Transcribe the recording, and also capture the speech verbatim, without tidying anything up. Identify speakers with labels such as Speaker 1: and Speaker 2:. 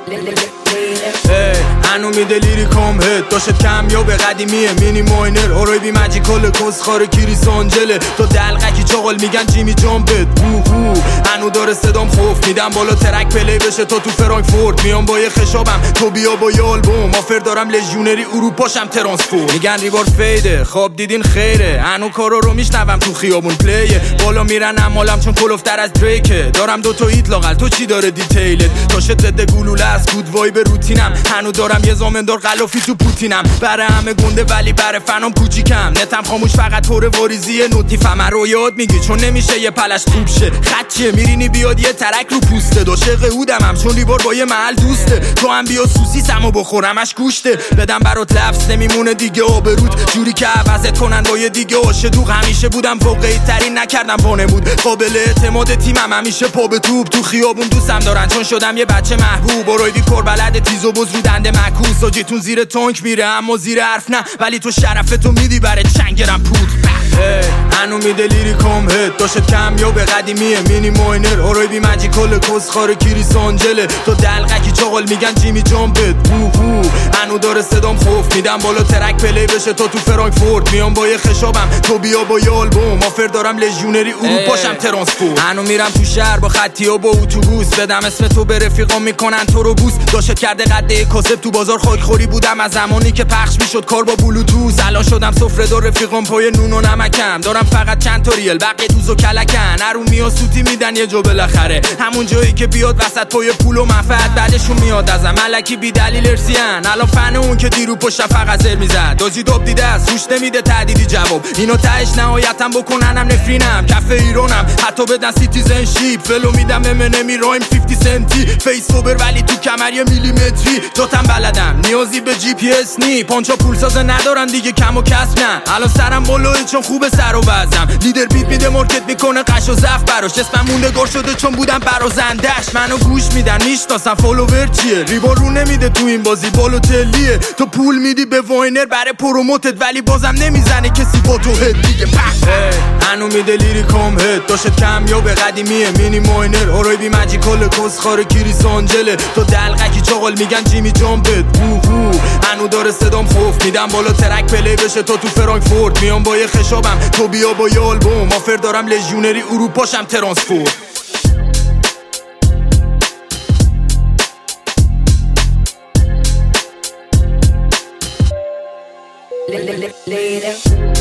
Speaker 1: هنو میده لیریکام هد داشت کمیاب قدیمیه مینی ماینر آرای بی مجیکال کسخار کریس آنجله تو دلقکی چاقل میگن جیمی جامپت هو هو هنو داره صدام خوف میدم بالا ترک پلی بشه تا تو فرانکفورت میام با یه خشابم تو بیا با یه آلبوم آفر دارم لژیونری اروپاشم ترانسپورت میگن ریوار فیده خواب دیدین خیره هنو کارا رو میشنوم تو خیابون پلیه بالا میرن امالم چون کلوفتر از دریکه دارم دو تا ایت لاقل تو چی داره دیتیلت تا شدت گلوله از گود وایب روتینم هنو دارم یه زامندار غلافی تو پوتینم برای همه گنده ولی برای فنام کوچیکم نتم خاموش فقط طور واریزیه نوتیفم رو یاد میگی چون نمیشه یه پلش خوب شه خدچه میرینی بیاد یه ترک رو پوسته داشق هودمم چون لیوار با یه محل دوسته تو هم بیا سوسیسمو بخورمش گوشته بدم برات لفظ نمیمونه دیگه آبروت جوری که عوضت کنن با یه دیگه عاشق همیشه بودم واقعی ترین نکردم وانمود قابل اعتماد تیمم همیشه پا به توپ تو خیابون دوستم دارن چون شدم یه بچه محبوب آرایدی کربلد تیز و بز رو دنده مکوس آجیتون زیر تانک میره اما زیر حرف نه ولی تو شرفتو میدی برای چنگرم پود هنو میده لیریکام هد داشت کمیاب قدیمیه مینی ماینر آرای بی مجیکال کسخار کریس آنجله تو دلقکی چاقل میگن جیمی جامپت هو هو هنو داره صدام خوف میدم بالا ترک پلی بشه تا تو فرانکفورت میام با یه خشابم تو بیا با یه آلبوم آفر دارم لژیونری اروپاشم ترانسپورت هنو میرم تو شهر با خطیا با اتوبوس بدم اسم تو به رفیقام میکنن تو رو بوس داشت کرده قده کاسب تو بازار خاکخوری بودم از زمانی که پخش میشد کار با بلوتوث الان شدم سفره دار رفیقام پای نون و نمکم دارم فقط چند تا ریل بقیه دوز و کلکن ارومیا سوتی میدن یه جو بالاخره همون جایی که بیاد وسط پای پول و منفعت بعدشون میاد ازم ملکی بی دلیل ارسیان الان فن اون که دیرو پشت فقط زر میزد دازی داب دیده است روش نمیده تعدیدی جواب اینو تهش نهایتم بکننم نفرینم کف ایرانم حتی بدن سیتیزن شیپ فلو میدم امنمی رایم پنجاه سنتی فیس اوبر ولی تو کمر یه میلیمتری جاتم بلدم نیازی به جی پی اس نی پانچا پول سازه ندارم دیگه کم و کسب نه الان سرم بالایی چون خوب سر و وزم لیدر بیت میده مارکت میکنه قش و زف براش اسمم موندگار شده چون بودم برازندش منو گوش میدن میشناسن فالوور چیه ریبا رو نمیده تو این بازی بالوتلیه تو پول میدی به واینر برای پروموتت ولی بازم نمیزنه کسی با تو هد دیگه هنو میده لیریکام هد داشت کمیاب قدیمیه مینی ماینر آرای بی مجیکال کسخار کریس آنجله تو دلقکی چاقل میگن جیمی جامپت هو هو هنو داره صدام خوف میدم بالا ترک پلی بشه تا تو فرانکفورت میام با یه خشابم تو بیا با یه آلبوم آفر دارم لژیونری اروپاشم ترانسپورت
Speaker 2: Later.